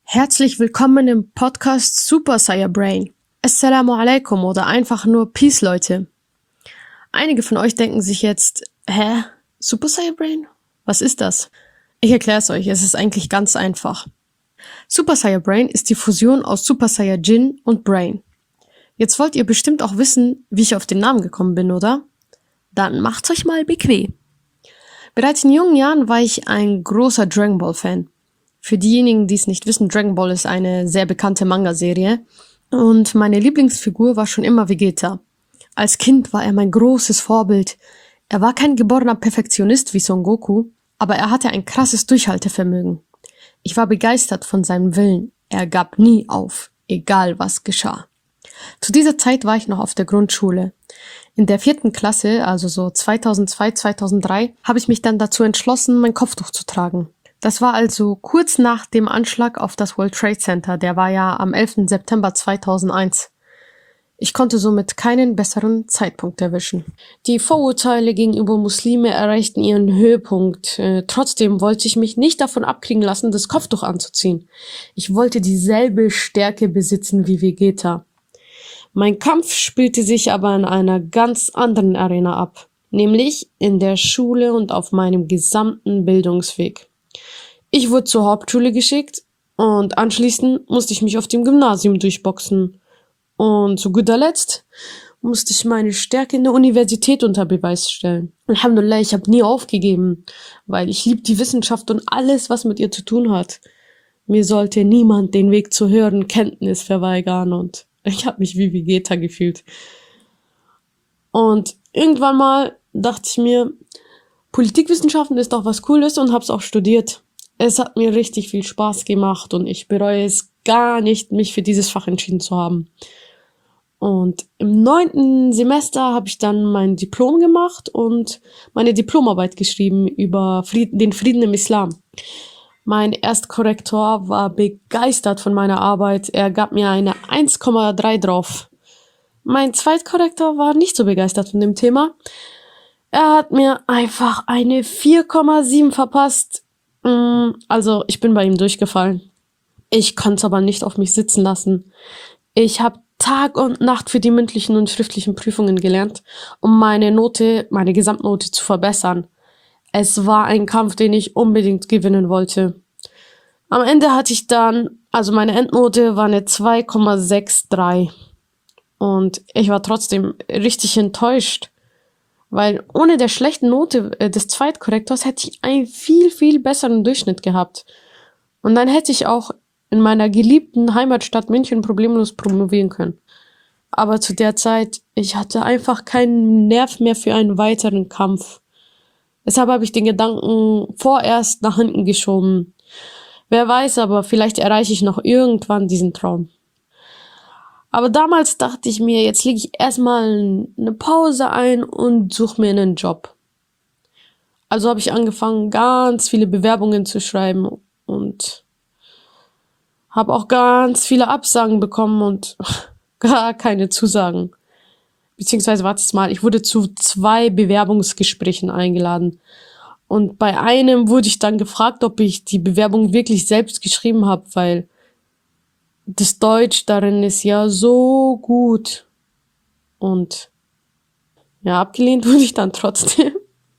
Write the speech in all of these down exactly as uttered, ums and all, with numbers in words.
Herzlich willkommen im Podcast Super Saiyan Brain. Assalamu alaikum oder einfach nur Peace, Leute. Einige von euch denken sich jetzt, hä? Super Saiyan Brain? Was ist das? Ich erkläre es euch, es ist eigentlich ganz einfach. Super Saiyan Brain ist die Fusion aus Super Saiyajin und Brain. Jetzt wollt ihr bestimmt auch wissen, wie ich auf den Namen gekommen bin, oder? Dann macht's euch mal bequem. Bereits in jungen Jahren war ich ein großer Dragon Ball Fan. Für diejenigen, die es nicht wissen, Dragon Ball ist eine sehr bekannte Manga-Serie und meine Lieblingsfigur war schon immer Vegeta. Als Kind war er mein großes Vorbild. Er war kein geborener Perfektionist wie Son Goku, aber er hatte ein krasses Durchhaltevermögen. Ich war begeistert von seinem Willen. Er gab nie auf, egal was geschah. Zu dieser Zeit war ich noch auf der Grundschule. In der vierten Klasse, also so zweitausendzwei, zweitausenddrei, habe ich mich dann dazu entschlossen, mein Kopftuch zu tragen. Das war also kurz nach dem Anschlag auf das World Trade Center, der war ja am elften September zweitausendeins. Ich konnte somit keinen besseren Zeitpunkt erwischen. Die Vorurteile gegenüber Muslime erreichten ihren Höhepunkt. Äh, trotzdem wollte ich mich nicht davon abkriegen lassen, das Kopftuch anzuziehen. Ich wollte dieselbe Stärke besitzen wie Vegeta. Mein Kampf spielte sich aber in einer ganz anderen Arena ab, nämlich in der Schule und auf meinem gesamten Bildungsweg. Ich wurde zur Hauptschule geschickt und anschließend musste ich mich auf dem Gymnasium durchboxen. Und zu guter Letzt musste ich meine Stärke in der Universität unter Beweis stellen. Alhamdulillah, ich habe nie aufgegeben, weil ich liebe die Wissenschaft und alles, was mit ihr zu tun hat. Mir sollte niemand den Weg zur höheren Kenntnis verweigern und ich habe mich wie Vegeta gefühlt. Und irgendwann mal dachte ich mir, Politikwissenschaften ist doch was Cooles und habe es auch studiert. Es hat mir richtig viel Spaß gemacht und ich bereue es gar nicht, mich für dieses Fach entschieden zu haben. Und im neunten Semester habe ich dann mein Diplom gemacht und meine Diplomarbeit geschrieben über Frieden, den Frieden im Islam. Mein Erstkorrektor war begeistert von meiner Arbeit. Er gab mir eine eins Komma drei drauf. Mein Zweitkorrektor war nicht so begeistert von dem Thema. Er hat mir einfach eine vier Komma sieben verpasst. Also ich bin bei ihm durchgefallen. Ich konnte es aber nicht auf mich sitzen lassen. Ich habe Tag und Nacht für die mündlichen und schriftlichen Prüfungen gelernt, um meine Note, meine Gesamtnote zu verbessern. Es war ein Kampf, den ich unbedingt gewinnen wollte. Am Ende hatte ich dann, also meine Endnote war eine zwei Komma sechs drei. Und ich war trotzdem richtig enttäuscht. Weil ohne der schlechten Note des Zweitkorrektors hätte ich einen viel, viel besseren Durchschnitt gehabt. Und dann hätte ich auch in meiner geliebten Heimatstadt München problemlos promovieren können. Aber zu der Zeit, ich hatte einfach keinen Nerv mehr für einen weiteren Kampf. Deshalb habe ich den Gedanken vorerst nach hinten geschoben. Wer weiß, aber vielleicht erreiche ich noch irgendwann diesen Traum. Aber damals dachte ich mir, jetzt lege ich erstmal eine Pause ein und suche mir einen Job. Also habe ich angefangen, ganz viele Bewerbungen zu schreiben und habe auch ganz viele Absagen bekommen und gar keine Zusagen. Beziehungsweise, wartet mal, ich wurde zu zwei Bewerbungsgesprächen eingeladen. Und bei einem wurde ich dann gefragt, ob ich die Bewerbung wirklich selbst geschrieben habe, weil das Deutsch darin ist ja so gut. Und ja, abgelehnt wurde ich dann trotzdem.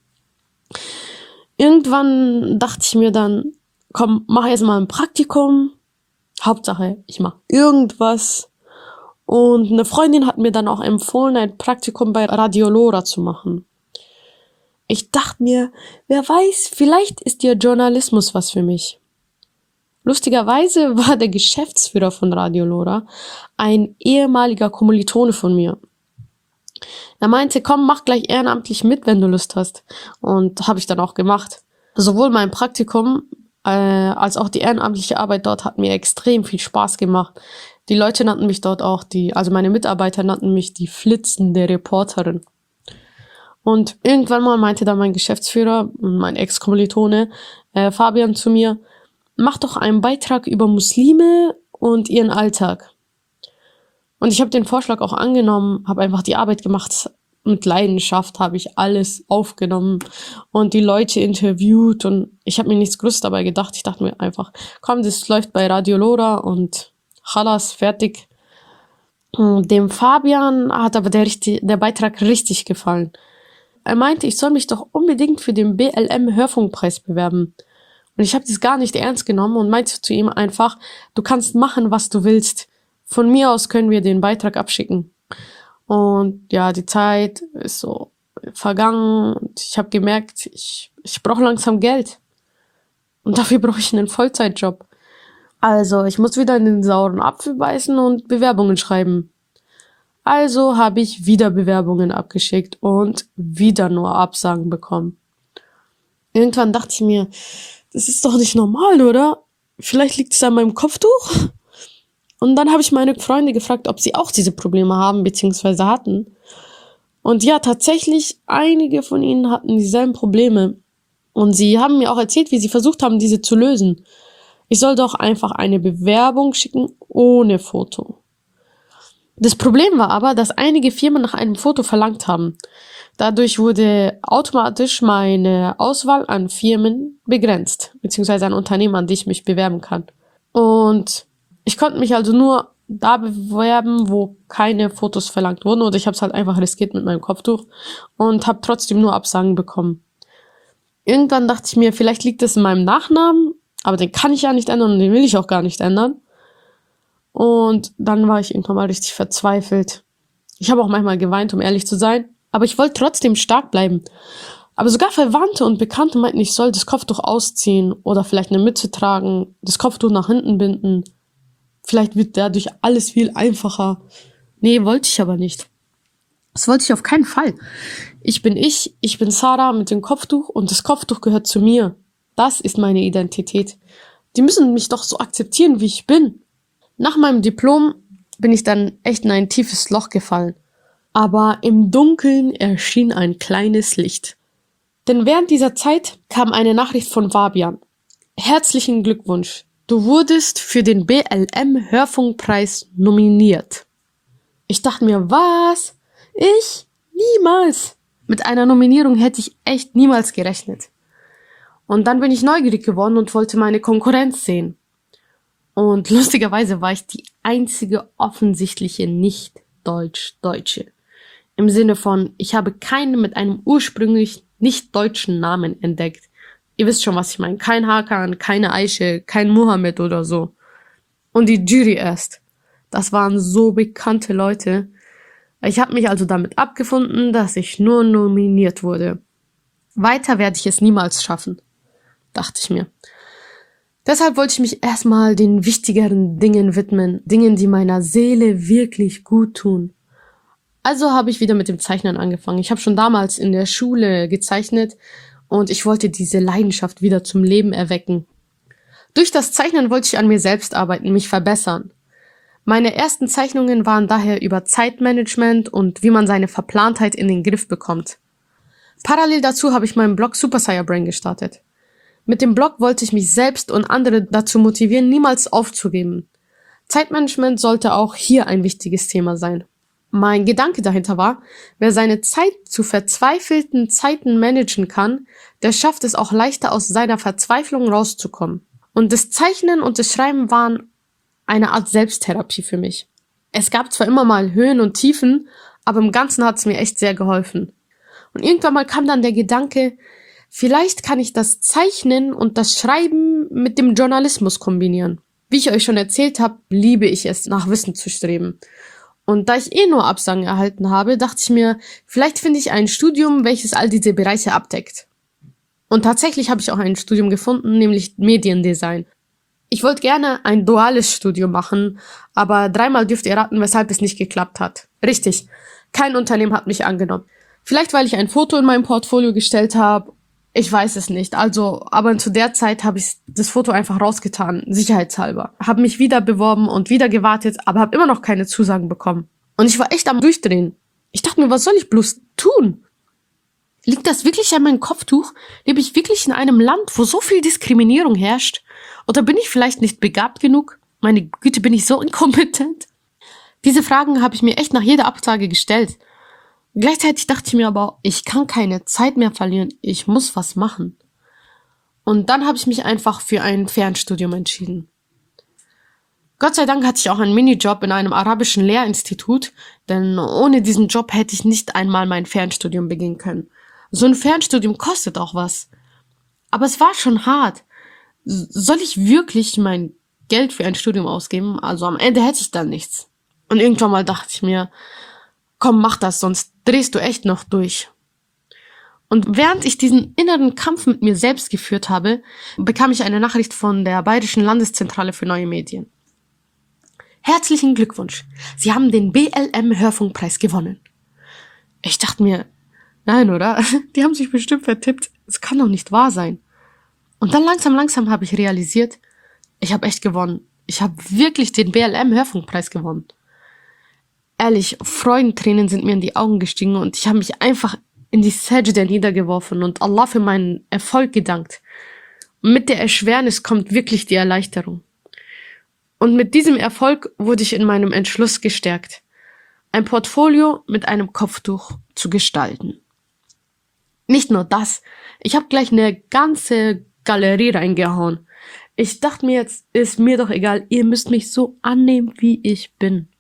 Irgendwann dachte ich mir dann, komm, mach erst mal ein Praktikum. Hauptsache, ich mache irgendwas. Und eine Freundin hat mir dann auch empfohlen, ein Praktikum bei Radio Lora zu machen. Ich dachte mir, wer weiß, vielleicht ist ja Journalismus was für mich. Lustigerweise war der Geschäftsführer von Radio Lora ein ehemaliger Kommilitone von mir. Er meinte, komm, mach gleich ehrenamtlich mit, wenn du Lust hast. Und habe ich dann auch gemacht. Sowohl mein Praktikum äh, als auch die ehrenamtliche Arbeit dort hat mir extrem viel Spaß gemacht. Die Leute nannten mich dort auch, die, also meine Mitarbeiter nannten mich die flitzende Reporterin. Und irgendwann mal meinte dann mein Geschäftsführer, mein Ex-Kommilitone, äh, Fabian zu mir, mach doch einen Beitrag über Muslime und ihren Alltag. Und ich habe den Vorschlag auch angenommen, habe einfach die Arbeit gemacht. mit Leidenschaft habe ich alles aufgenommen und die Leute interviewt und ich habe mir nichts Großes dabei gedacht. Ich dachte mir einfach, komm, das läuft bei Radio Lora und Chalas, fertig. Dem Fabian hat aber der, richtig, der Beitrag richtig gefallen. Er meinte, ich soll mich doch unbedingt für den B L M-Hörfunkpreis bewerben. Und ich habe das gar nicht ernst genommen und meinte zu ihm einfach, du kannst machen, was du willst. Von mir aus können wir den Beitrag abschicken. Und ja, die Zeit ist so vergangen und ich habe gemerkt, ich, ich brauche langsam Geld. Und dafür brauche ich einen Vollzeitjob. Also, ich muss wieder in den sauren Apfel beißen und Bewerbungen schreiben. Also habe ich wieder Bewerbungen abgeschickt und wieder nur Absagen bekommen. Irgendwann dachte ich mir, das ist doch nicht normal, oder? Vielleicht liegt es an meinem Kopftuch? Und dann habe ich meine Freunde gefragt, ob sie auch diese Probleme haben bzw. hatten. Und ja, tatsächlich, einige von ihnen hatten dieselben Probleme. Und sie haben mir auch erzählt, wie sie versucht haben, diese zu lösen. Ich soll doch einfach eine Bewerbung schicken ohne Foto. Das Problem war aber, dass einige Firmen nach einem Foto verlangt haben. Dadurch wurde automatisch meine Auswahl an Firmen begrenzt, beziehungsweise an Unternehmen, an die ich mich bewerben kann. Und ich konnte mich also nur da bewerben, wo keine Fotos verlangt wurden, oder ich habe es halt einfach riskiert mit meinem Kopftuch und habe trotzdem nur Absagen bekommen. Irgendwann dachte ich mir, vielleicht liegt es in meinem Nachnamen, aber den kann ich ja nicht ändern und den will ich auch gar nicht ändern. Und dann war ich irgendwann mal richtig verzweifelt. Ich habe auch manchmal geweint, um ehrlich zu sein, aber ich wollte trotzdem stark bleiben. Aber sogar Verwandte und Bekannte meinten, ich soll das Kopftuch ausziehen oder vielleicht eine Mütze tragen, das Kopftuch nach hinten binden. Vielleicht wird dadurch alles viel einfacher. Nee, wollte ich aber nicht. Das wollte ich auf keinen Fall. Ich bin ich, ich bin Sarah mit dem Kopftuch und das Kopftuch gehört zu mir. Das ist meine Identität. Die müssen mich doch so akzeptieren, wie ich bin. Nach meinem Diplom bin ich dann echt in ein tiefes Loch gefallen. Aber im Dunkeln erschien ein kleines Licht. Denn während dieser Zeit kam eine Nachricht von Fabian. Herzlichen Glückwunsch. Du wurdest für den B L M-Hörfunkpreis nominiert. Ich dachte mir, was? Ich? Niemals. Mit einer Nominierung hätte ich echt niemals gerechnet. Und dann bin ich neugierig geworden und wollte meine Konkurrenz sehen. Und lustigerweise war ich die einzige offensichtliche Nicht-Deutsch-Deutsche. Im Sinne von, ich habe keinen mit einem ursprünglich nicht deutschen Namen entdeckt. Ihr wisst schon, was ich meine. Kein Hakan, keine Aische, kein Mohammed oder so. Und die Jury erst. Das waren so bekannte Leute. Ich habe mich also damit abgefunden, dass ich nur nominiert wurde. Weiter werde ich es niemals schaffen, dachte ich mir. Deshalb wollte ich mich erstmal den wichtigeren Dingen widmen, Dingen, die meiner Seele wirklich gut tun. Also habe ich wieder mit dem Zeichnen angefangen. Ich habe schon damals in der Schule gezeichnet und ich wollte diese Leidenschaft wieder zum Leben erwecken. Durch das Zeichnen wollte ich an mir selbst arbeiten, mich verbessern. Meine ersten Zeichnungen waren daher über Zeitmanagement und wie man seine Verplantheit in den Griff bekommt. Parallel dazu habe ich meinen Blog Super Saiyan Brain gestartet. Mit dem Blog wollte ich mich selbst und andere dazu motivieren, niemals aufzugeben. Zeitmanagement sollte auch hier ein wichtiges Thema sein. Mein Gedanke dahinter war, wer seine Zeit zu verzweifelten Zeiten managen kann, der schafft es auch leichter aus seiner Verzweiflung rauszukommen. Und das Zeichnen und das Schreiben waren eine Art Selbsttherapie für mich. Es gab zwar immer mal Höhen und Tiefen, aber im Ganzen hat es mir echt sehr geholfen. Und irgendwann mal kam dann der Gedanke, vielleicht kann ich das Zeichnen und das Schreiben mit dem Journalismus kombinieren. Wie ich euch schon erzählt habe, liebe ich es, nach Wissen zu streben. Und da ich eh nur Absagen erhalten habe, dachte ich mir, vielleicht finde ich ein Studium, welches all diese Bereiche abdeckt. Und tatsächlich habe ich auch ein Studium gefunden, nämlich Mediendesign. Ich wollte gerne ein duales Studium machen, aber dreimal dürft ihr raten, weshalb es nicht geklappt hat. Richtig, kein Unternehmen hat mich angenommen. Vielleicht, weil ich ein Foto in meinem Portfolio gestellt habe, ich weiß es nicht. Also, aber zu der Zeit habe ich das Foto einfach rausgetan, sicherheitshalber. Habe mich wieder beworben und wieder gewartet, aber habe immer noch keine Zusagen bekommen. Und ich war echt am Durchdrehen. Ich dachte mir, was soll ich bloß tun? Liegt das wirklich an meinem Kopftuch? Lebe ich wirklich in einem Land, wo so viel Diskriminierung herrscht? Oder bin ich vielleicht nicht begabt genug? Meine Güte, bin ich so inkompetent? Diese Fragen habe ich mir echt nach jeder Absage gestellt. Gleichzeitig dachte ich mir aber, ich kann keine Zeit mehr verlieren, ich muss was machen. Und dann habe ich mich einfach für ein Fernstudium entschieden. Gott sei Dank hatte ich auch einen Minijob in einem arabischen Lehrinstitut, denn ohne diesen Job hätte ich nicht einmal mein Fernstudium beginnen können. So ein Fernstudium kostet auch was. Aber es war schon hart. Soll ich wirklich mein Geld für ein Studium ausgeben? Also am Ende hätte ich dann nichts. Und irgendwann mal dachte ich mir, komm, mach das, sonst drehst du echt noch durch. Und während ich diesen inneren Kampf mit mir selbst geführt habe, bekam ich eine Nachricht von der Bayerischen Landeszentrale für neue Medien. Herzlichen Glückwunsch, Sie haben den B L M-Hörfunkpreis gewonnen. Ich dachte mir, nein, oder? Die haben sich bestimmt vertippt. Es kann doch nicht wahr sein. Und dann langsam, langsam habe ich realisiert, ich habe echt gewonnen. Ich habe wirklich den B L M-Hörfunkpreis gewonnen. Ehrlich, Freudentränen sind mir in die Augen gestiegen und ich habe mich einfach in die Sajda niedergeworfen und Allah für meinen Erfolg gedankt. Und mit der Erschwernis kommt wirklich die Erleichterung. Und mit diesem Erfolg wurde ich in meinem Entschluss gestärkt, ein Portfolio mit einem Kopftuch zu gestalten. Nicht nur das, ich habe gleich eine ganze Galerie reingehauen. Ich dachte mir jetzt, ist mir doch egal, ihr müsst mich so annehmen, wie ich bin.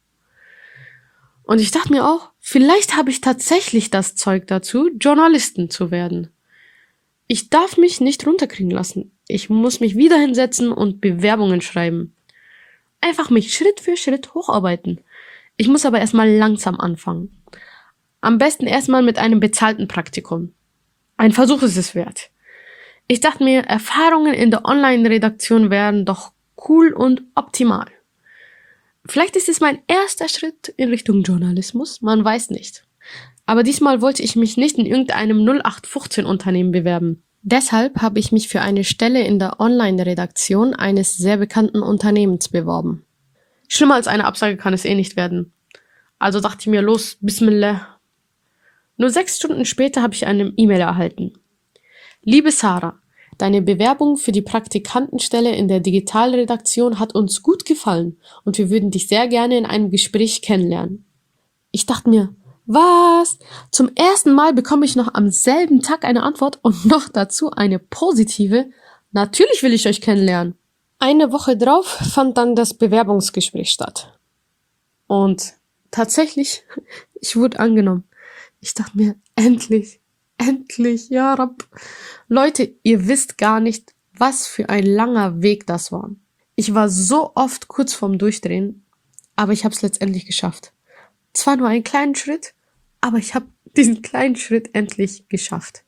Und ich dachte mir auch, vielleicht habe ich tatsächlich das Zeug dazu, Journalistin zu werden. Ich darf mich nicht runterkriegen lassen. Ich muss mich wieder hinsetzen und Bewerbungen schreiben. Einfach mich Schritt für Schritt hocharbeiten. Ich muss aber erstmal langsam anfangen. Am besten erstmal mit einem bezahlten Praktikum. Ein Versuch ist es wert. Ich dachte mir, Erfahrungen in der Online-Redaktion wären doch cool und optimal. Vielleicht ist es mein erster Schritt in Richtung Journalismus, man weiß nicht. Aber diesmal wollte ich mich nicht in irgendeinem null acht fünfzehn Unternehmen bewerben. Deshalb habe ich mich für eine Stelle in der Online-Redaktion eines sehr bekannten Unternehmens beworben. Schlimmer als eine Absage kann es eh nicht werden. Also dachte ich mir, los, Bismillah. Nur sechs Stunden später habe ich eine E-Mail erhalten. Liebe Sarah, deine Bewerbung für die Praktikantenstelle in der Digitalredaktion hat uns gut gefallen und wir würden dich sehr gerne in einem Gespräch kennenlernen. Ich dachte mir, was? Zum ersten Mal bekomme ich noch am selben Tag eine Antwort und noch dazu eine positive. Natürlich will ich euch kennenlernen. Eine Woche drauf fand dann das Bewerbungsgespräch statt. Und tatsächlich, ich wurde angenommen. Ich dachte mir, endlich, endlich, ja Rabb. Leute, ihr wisst gar nicht, was für ein langer Weg das war. Ich war so oft kurz vorm Durchdrehen, aber ich habe es letztendlich geschafft. Zwar nur einen kleinen Schritt, aber ich habe diesen kleinen Schritt endlich geschafft.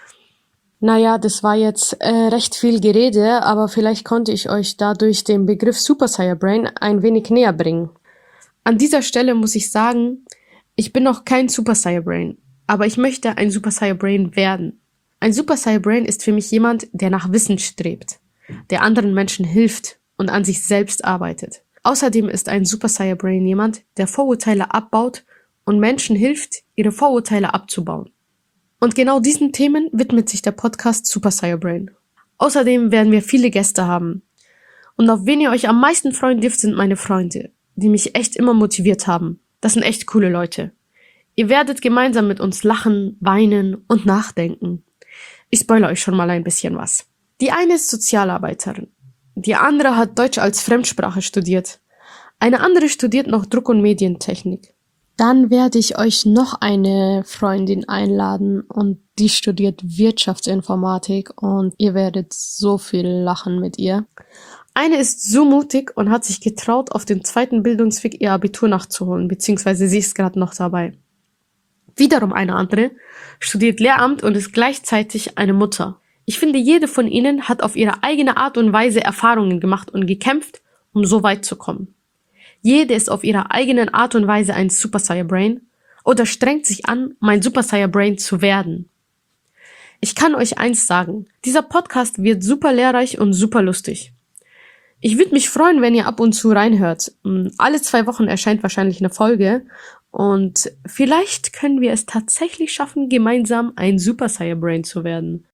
Naja, das war jetzt äh, recht viel Gerede, aber vielleicht konnte ich euch dadurch den Begriff Super Saiyan Brain ein wenig näher bringen. An dieser Stelle muss ich sagen, ich bin noch kein Super Saiyan Brain, aber ich möchte ein Super Saiyan Brain werden. Ein Super Saiyan Brain ist für mich jemand, der nach Wissen strebt, der anderen Menschen hilft und an sich selbst arbeitet. Außerdem ist ein Super Saiyan Brain jemand, der Vorurteile abbaut und Menschen hilft, ihre Vorurteile abzubauen. Und genau diesen Themen widmet sich der Podcast Super Saiyan Brain. Außerdem werden wir viele Gäste haben. Und auf wen ihr euch am meisten freuen dürft, sind meine Freunde, die mich echt immer motiviert haben. Das sind echt coole Leute. Ihr werdet gemeinsam mit uns lachen, weinen und nachdenken. Ich spoilere euch schon mal ein bisschen was. Die eine ist Sozialarbeiterin. Die andere hat Deutsch als Fremdsprache studiert. Eine andere studiert noch Druck- und Medientechnik. Dann werde ich euch noch eine Freundin einladen und die studiert Wirtschaftsinformatik und ihr werdet so viel lachen mit ihr. Eine ist so mutig und hat sich getraut, auf dem zweiten Bildungsweg ihr Abitur nachzuholen, beziehungsweise sie ist gerade noch dabei. Wiederum eine andere studiert Lehramt und ist gleichzeitig eine Mutter. Ich finde, jede von ihnen hat auf ihre eigene Art und Weise Erfahrungen gemacht und gekämpft, um so weit zu kommen. Jede ist auf ihre eigene Art und Weise ein Super Saiyan Brain oder strengt sich an, um ein Super Saiyan Brain zu werden. Ich kann euch eins sagen, dieser Podcast wird super lehrreich und super lustig. Ich würde mich freuen, wenn ihr ab und zu reinhört. Alle zwei Wochen erscheint wahrscheinlich eine Folge und vielleicht können wir es tatsächlich schaffen, gemeinsam ein Super Saiyan Brain zu werden.